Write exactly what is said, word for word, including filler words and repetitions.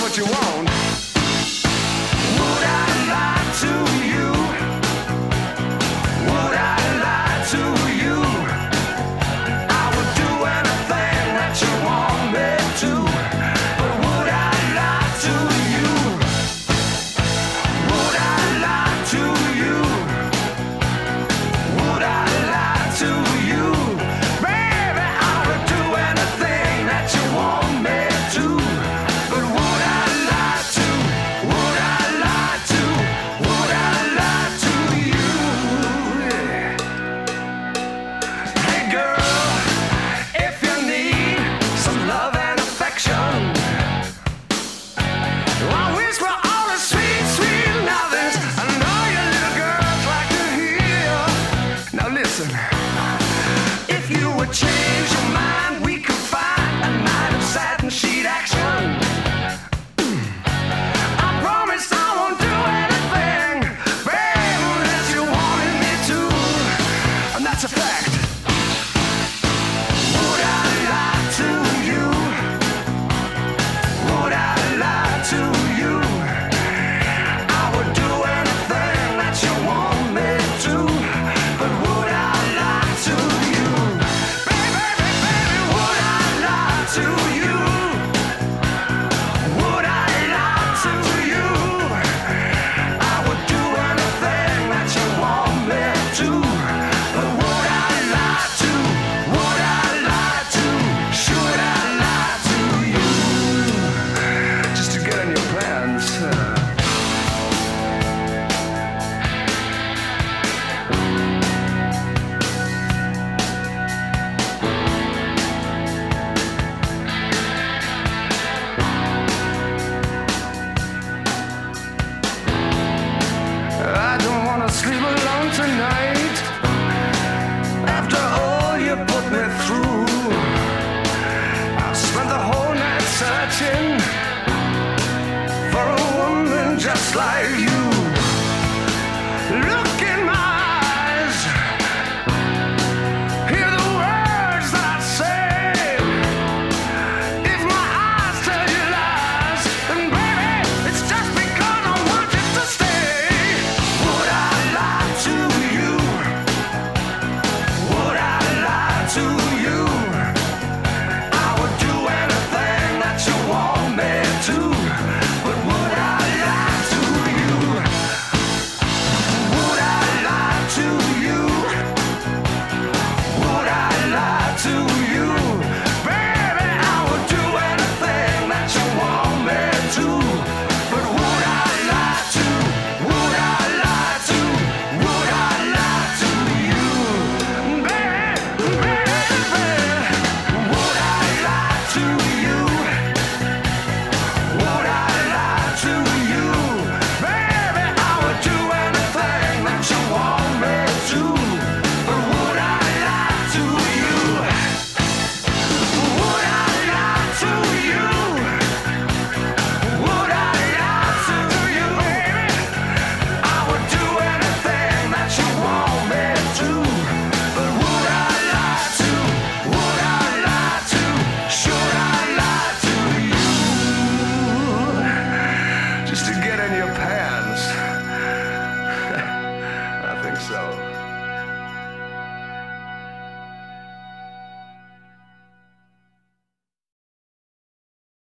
what you want. Would I lie to you? Would I lie to you? I would do anything that you want me to. But would I lie to you? Would I lie to you? Would I lie to you? Baby, I would do anything that you want me to. But would I lie to? Would I lie to? Would I lie to you? Hey girl, if you need some love and affection, I'll whisper all the sweet, sweet lovings. I know you little girls like to hear. Now listen, if you would change your mind, we could find a night of satin sheet action. I promise I won't do anything, babe, unless you wanted me to, and that's a fact. Would I lie to you? Would I lie to you? I would do anything that you want me to, but would I lie to you? Baby, baby, baby, would I lie to you? Would I lie to you? I would do anything that you want me to, but would I lie to? Would I lie to? Should I lie to you? Just to get on your plans. I don't wanna sleep alone tonight. After all you put me through, I've spent the whole night searching for a woman just like you.